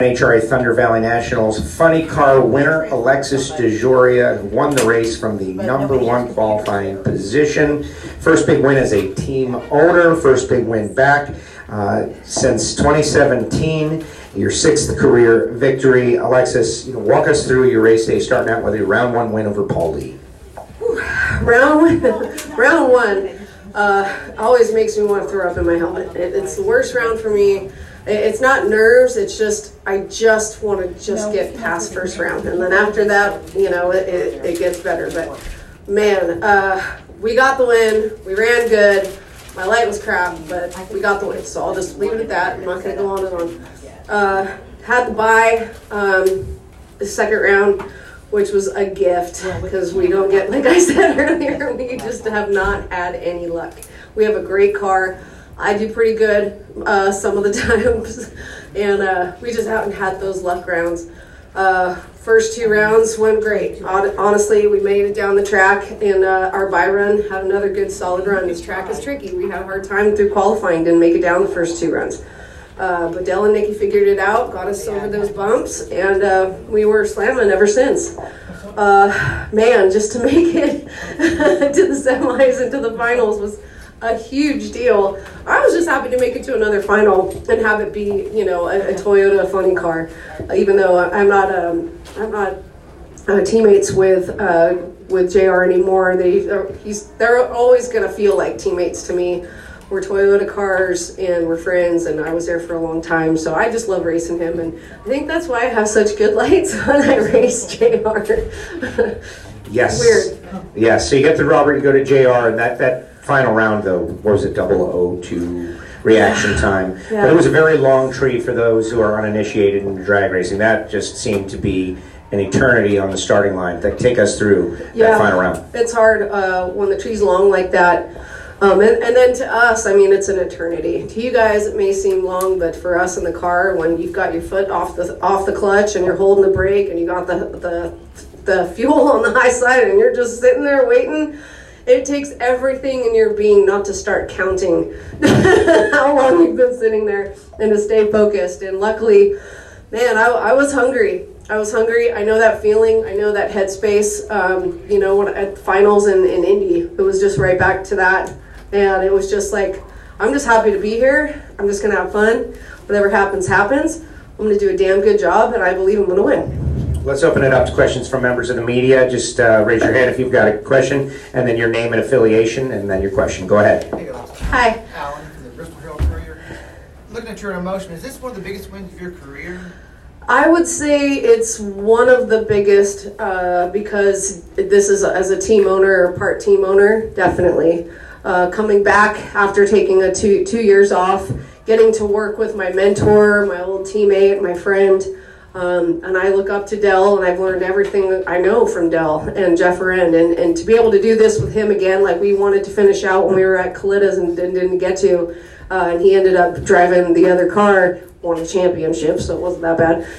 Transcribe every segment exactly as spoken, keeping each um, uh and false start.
H R A Thunder Valley Nationals funny car winner Alexis DeJoria won the race from the number one qualifying position. First big win as a team owner, first big win back uh, since twenty seventeen, your sixth career victory. Alexis, you know, walk us through your race day, starting out with a round one win over Paul Lee. Round, round one uh, always makes me want to throw up in my helmet. It, it's the worst round for me. It's not nerves, it's just, I just want to just get past first round. And then after that, you know, it, it, it gets better. But man, uh, we got the win. We ran good. My light was crap, but we got the win. So I'll just leave it at that. I'm not going to go on and on. Uh, had to buy um, the second round, which was a gift because we don't get, like I said earlier, we just have not had any luck. We have a great car. I do pretty good uh, some of the times, and uh, we just haven't had those luck rounds. Uh, first two rounds went great. Honestly, we made it down the track, and uh, our bye run had another good solid run. This track is tricky. We had a hard time through qualifying, didn't make it down the first two runs. Uh, but Dell and Nikki figured it out, got us over those bumps, and uh, we were slamming ever since. Uh, man, just to make it to the semis and to the finals was a huge deal. I was just happy to make it to another final and have it be, you know, a, a Toyota funny car. Uh, even though I'm not, um, I'm not uh, teammates with uh, with J R anymore. They, are, he's, they're always gonna feel like teammates to me. We're Toyota cars and we're friends, and I was there for a long time, so I just love racing him, and I think that's why I have such good lights when I race J R. Yes. Weird. Yes. So you get to Robert, you go to J R, and that that. Final round, though, what was it, double oh two reaction time. Yeah. But it was a very long tree for those who are uninitiated in drag racing. That just seemed to be an eternity on the starting line. Take us through yeah, that final round. It's hard uh, when the tree's long like that. Um, and, and then to us, I mean, it's an eternity. To you guys, it may seem long, but for us in the car, when you've got your foot off the off the clutch and you're holding the brake and you got the the, the fuel on the high side and you're just sitting there waiting, it takes everything in your being not to start counting how long you've been sitting there and to stay focused. And luckily, man, I, I was hungry. I was hungry. I know that feeling. I know that headspace. Um, you know, when, at finals in, in Indy, it was just right back to that. And it was just like, I'm just happy to be here. I'm just going to have fun. Whatever happens, happens. I'm going to do a damn good job, and I believe I'm going to win. Let's open it up to questions from members of the media. Just uh, raise your hand if you've got a question, and then your name and affiliation, and then your question. Go ahead. Hi. Alan from the Bristol Herald Courier. Looking at your emotion, is this one of the biggest wins of your career? I would say it's one of the biggest uh, because this is a, as a team owner or part team owner, definitely. Uh, coming back after taking a two two years off, getting to work with my mentor, my old teammate, my friend. Um, and I look up to Dell, and I've learned everything I know from Dell and Jeff Arend, and, and to be able to do this with him again, like we wanted to finish out when we were at Kalitta's and, and didn't get to, uh, and he ended up driving the other car, won a championship, so it wasn't that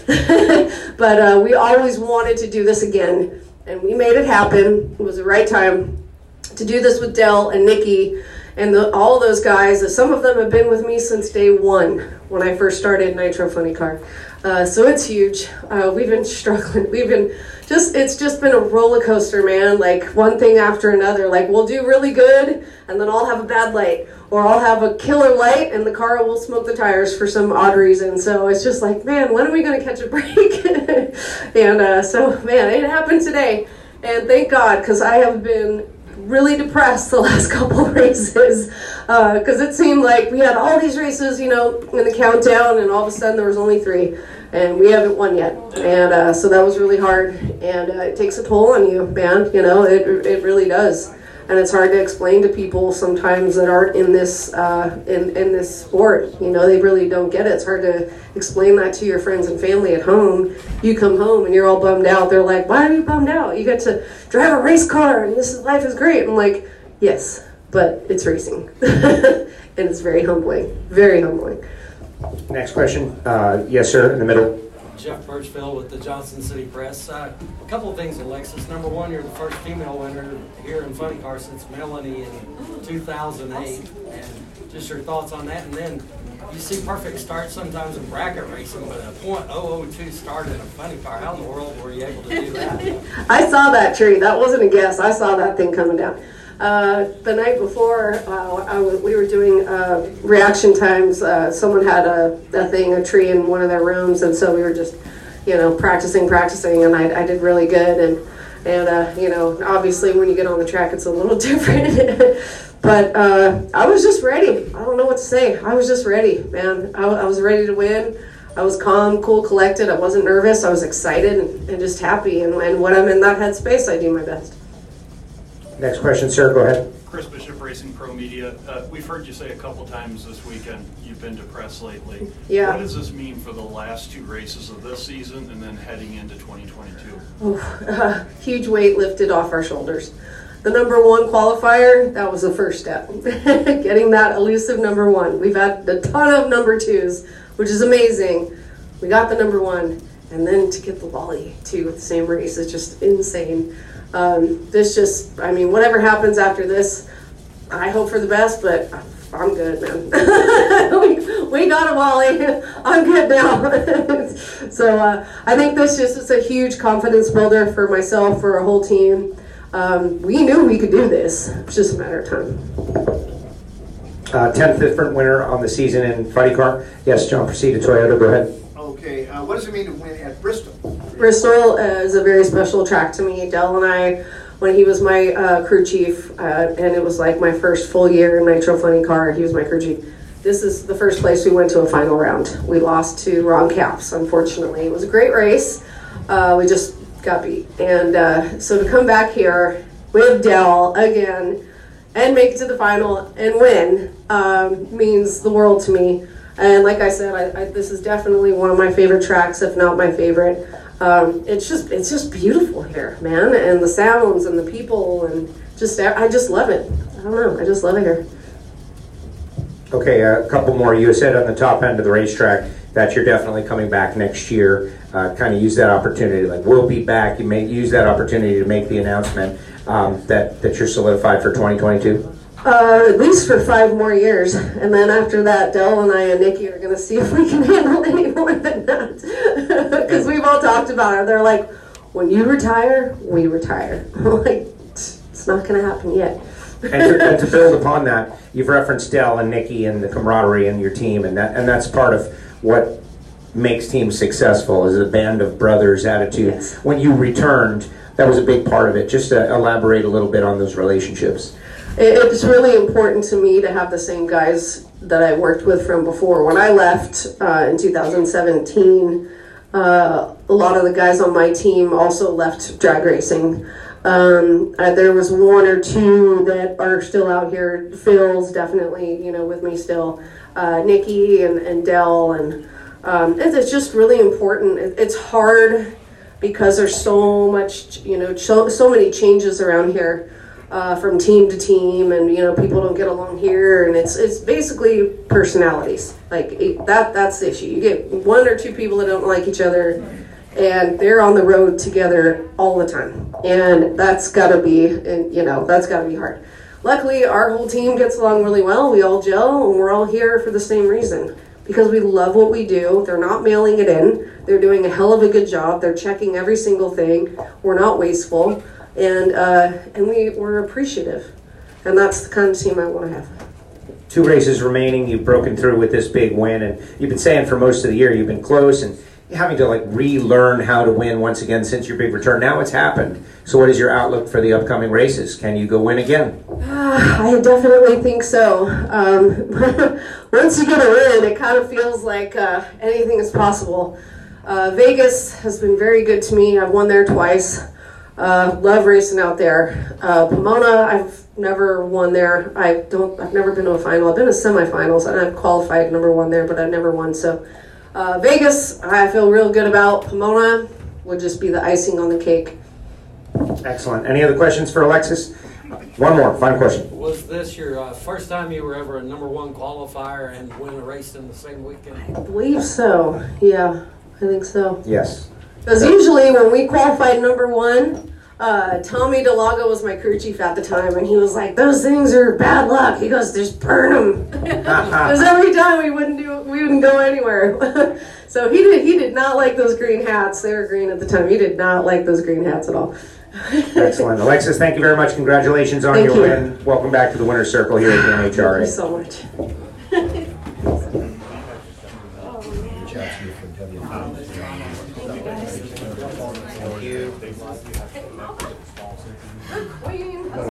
bad. But uh, we always wanted to do this again, and we made it happen. It was the right time to do this with Dell and Nikki and the, all those guys. Some of them have been with me since day one when I first started Nitro Funny Car. Uh, so it's huge. Uh, we've been struggling. We've been just, it's just been a roller coaster, man. Like one thing after another. Like we'll do really good and then I'll have a bad light, or I'll have a killer light and the car will smoke the tires for some odd reason. So it's just like, man, when are we going to catch a break? and uh, so, man, it happened today. And thank God, because I have been really depressed the last couple of races because uh, it seemed like we had all these races, you know, in the countdown, and all of a sudden there was only three, and we haven't won yet. And uh, so that was really hard, and uh, it takes a toll on you, man. You know, it it really does. And it's hard to explain to people sometimes that aren't in this uh, in in this sport. You know, they really don't get it. It's hard to explain that to your friends and family at home. You come home and you're all bummed out. They're like, "Why are you bummed out? You get to drive a race car and this is, life is great." I'm like, "Yes, but it's racing," and it's very humbling. Very humbling. Next question. Uh, yes, sir, in the middle. Jeff Birchfield with the Johnson City Press. Uh, a couple of things, Alexis. Number one, you're the first female winner here in Funny Car since Melanie in two thousand eight. And just your thoughts on that. And then you see perfect starts sometimes in bracket racing, but a point oh oh two start in a funny car. How in the world were you able to do that? I saw that tree. That wasn't a guess. I saw that thing coming down. Uh, the night before, uh, I was, we were doing uh, reaction times. Uh, someone had a, a thing, a tree in one of their rooms, and so we were just, you know, practicing, practicing, and I, I did really good. And and uh, you know, obviously, when you get on the track, it's a little different. But uh, I was just ready. I don't know what to say. I was just ready, man. I, I was ready to win. I was calm, cool, collected. I wasn't nervous. I was excited and, and just happy. And, and when I'm in that headspace, I do my best. Next question, sir. Go ahead. Chris Bishop, Racing Pro Media. Uh, we've heard you say a couple times this weekend you've been depressed lately. Yeah. What does this mean for the last two races of this season and then heading into twenty twenty-two? Oof, uh, huge weight lifted off our shoulders. The number one qualifier, that was the first step. Getting that elusive number one. We've had a ton of number twos, which is amazing. We got the number one, and then to get the Wally too with the same race is just insane. Um, this just, I mean, whatever happens after this, I hope for the best, but I'm good, man. we, we got a Wally. I'm good now. So uh, I think this just is a huge confidence builder for myself, for our whole team. Um, we knew we could do this. It's just a matter of time. Uh, tenth different winner on the season in Funny Car. Yes, John, proceed to Toyota. Go ahead. Okay, uh, what does it mean to win at Bristol? Bristol uh, is a very special track to me. Dell and I, when he was my uh, crew chief, uh, and it was like my first full year in Nitro Funny Car, he was my crew chief. This is the first place we went to a final round. We lost to Ron Capps, unfortunately. It was a great race. Uh, we just got beat. And uh, so to come back here with Dell again and make it to the final and win um, means the world to me. And like I said, I, I, this is definitely one of my favorite tracks, if not my favorite. Um, it's just it's just beautiful here, man, and the sounds and the people and just I just love it. I don't know, I just love it here. Okay, a couple more. You said on the top end of the racetrack that you're definitely coming back next year. Uh, kind of use that opportunity, like we'll be back. You may use that opportunity to make the announcement um, that that you're solidified for twenty twenty-two. Uh, at least for five more years, and then after that, Dell and I and Nikki are going to see if we can handle any more than that. Because we've all talked about it. They're like, when you retire, we retire. I'm like, it's not going to happen yet. and, to, and to build upon that, you've referenced Dell and Nikki and the camaraderie in your team, and that and that's part of what makes teams successful, is a band of brothers attitude. Yes. When you returned, that was a big part of it. Just to elaborate a little bit on those relationships. It's really important to me to have the same guys that I worked with from before. When I left uh, in two thousand seventeen, uh, a lot of the guys on my team also left drag racing. Um, uh, there was one or two that are still out here. Phil's definitely, you know, with me still. Uh, Nikki and, and Dell, and um, it's just really important. It, it's hard because there's so much, you know, so, so many changes around here. Uh, from team to team, and you know, people don't get along here, and it's it's basically personalities. Like it, that that's the issue. You get one or two people that don't like each other, and they're on the road together all the time, and that's got to be, and you know, that's got to be hard. Luckily, our whole team gets along really well. We all gel, and we're all here for the same reason, because we love what we do. They're not mailing it in. They're doing a hell of a good job. They're checking every single thing. We're not wasteful. And uh, and we were appreciative, and that's the kind of team I want to have. Two races remaining. You've broken through with this big win, and you've been saying for most of the year you've been close and having to like relearn how to win once again since your big return. Now it's happened. So what is your outlook for the upcoming races? Can you go win again? Uh, I definitely think so. Um, once you get a win, it kind of feels like uh, anything is possible. Uh, Vegas has been very good to me. I've won there twice. Uh, love racing out there. Uh, Pomona, I've never won there. I don't. I've never been to a final. I've been to semifinals, and I've qualified number one there, but I've never won. So, uh, Vegas, I feel real good about. Pomona would just be the icing on the cake. Excellent. Any other questions for Alexis? One more. Final question. Was this your uh, first time you were ever a number one qualifier and win a race in the same weekend? I believe so. Yeah, I think so. Yes. Because usually when we qualified number one, Uh, Tommy DeLago was my crew chief at the time, and he was like, "Those things are bad luck." He goes, "Just burn them." Because every time we wouldn't do, we wouldn't go anywhere. So he did. He did not like those green hats. They were green at the time. He did not like those green hats at all. Excellent. Alexis, thank you very much. Congratulations on Thank your you. win. Welcome back to the winner's circle here at the N H R A. Thank you so much. Thank you. Queen.